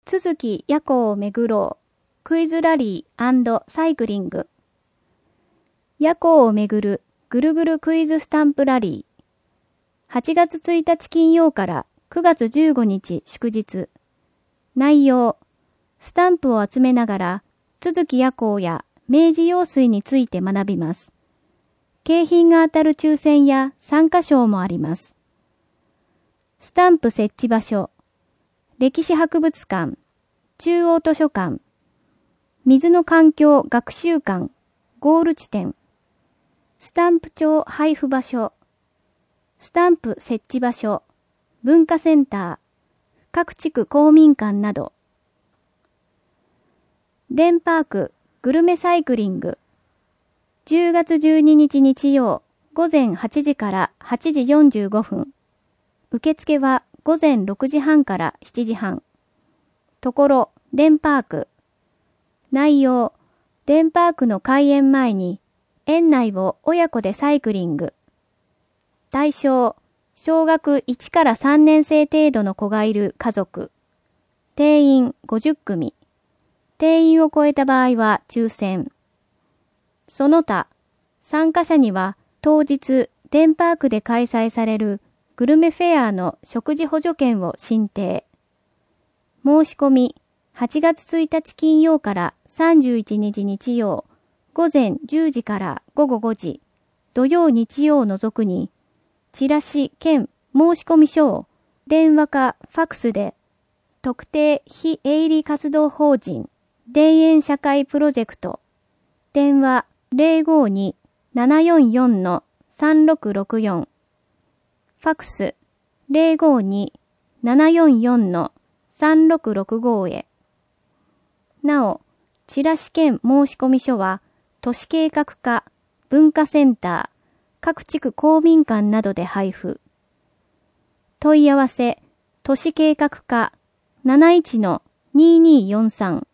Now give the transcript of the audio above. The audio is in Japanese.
都築夜行を巡ろうクイズラリー&サイクリング。夜行を巡るぐるぐるクイズスタンプラリー。8月1日金曜から9月15日祝日。内容、スタンプを集めながら都築夜行や明治用水について学びます。景品が当たる抽選や参加賞もあります。スタンプ設置場所、歴史博物館、中央図書館、水の環境学習館、ゴール地点、スタンプ帳配布場所、スタンプ設置場所、文化センター、各地区公民館など。デンパークグルメサイクリング。10月12日日曜午前8時から8時45分。受付は午前6時半から7時半。ところ、デンパーク。内容、デンパークの開園前に園内を親子でサイクリング。対象、小学1から3年生程度の子がいる家族。定員50組。定員を超えた場合は抽選。その他、参加者には当日デンパークで開催されるグルメフェアの食事補助券を申請。申し込み、8月1日金曜から31日日曜、午前10時から午後5時、土曜日曜を除くに、チラシ兼申し込み書を電話かファックスで、特定非営利活動法人、田園社会プロジェクト、電話052-744-3664、ファックス052-744-3665へ。なお、チラシ兼申し込み書は、都市計画課、文化センター、各地区公民館などで配布。問い合わせ、都市計画課 71-2243